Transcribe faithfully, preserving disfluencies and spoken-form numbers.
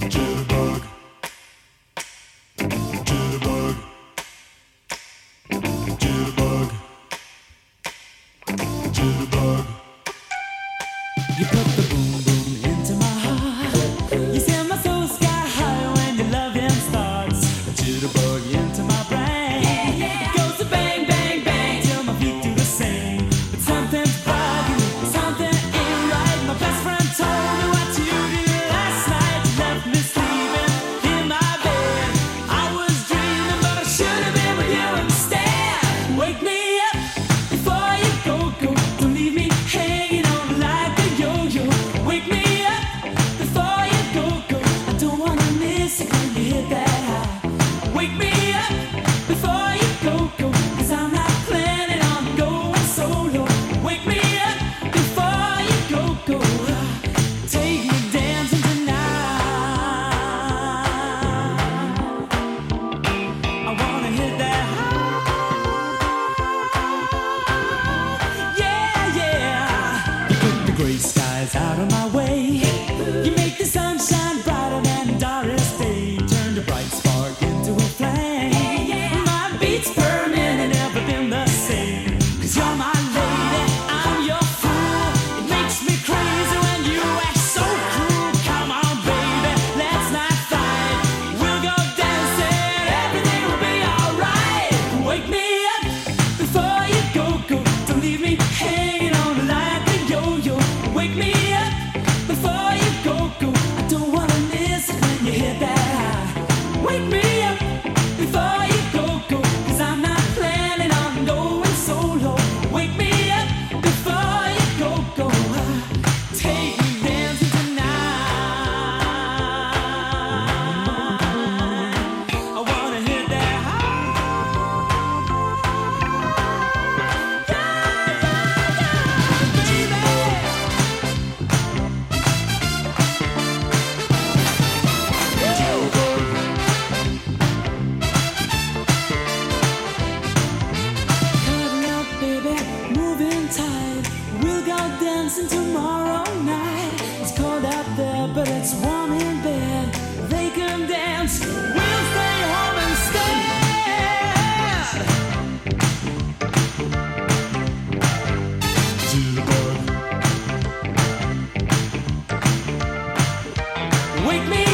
Jitterbug, jitterbug, jitterbug, jitterbug. You put the boom boom into my heart. You send my soul sky high when your loving starts. A jitterbug into my brain. It goes to bang, bang, bang till my feet do the same. But something's bugging me, something ain't right. My best friend told me what you did last night. You left me sleeping in my bed. I was dreaming, but I should have been with you instead. Wake me up before you go, go. Don't leave me hanging on like a yo-yo. Wake me up before you go, go. I don't wanna miss it when you hit that high. Wake me up before you go, go. Cause I'm not planning on going solo. Wake me up before you go, go. Take me dancing tonight. I wanna hit that high. Yeah, yeah. You put the gray skies out of my way. You make the sunshine brighter than Doris Day. Turn the bright spark into a flame. My beats per minute never been the same. Cause you're my lady, I'm your fool. It makes me crazy when you act so cruel. Come on, baby, let's not fight. We'll go dancing, everything will be alright. Wake me up before you go, go. Don't leave me hanging on like a yo-yo. Wake me up before you go, go. I don't wanna miss it when you hit that high. Wake me up before you go, go. Cause I'm not planning on going solo. Wake me up before you go, go. Take me dancing tonight. I wanna hit that high. Yeah, yeah, yeah, baby. Cutting up, baby, moving tight. We'll go dancing tomorrow night. It's cold out there, but it's warm in bed. They can dance, we'll stay home instead. Jitterbug, Wake me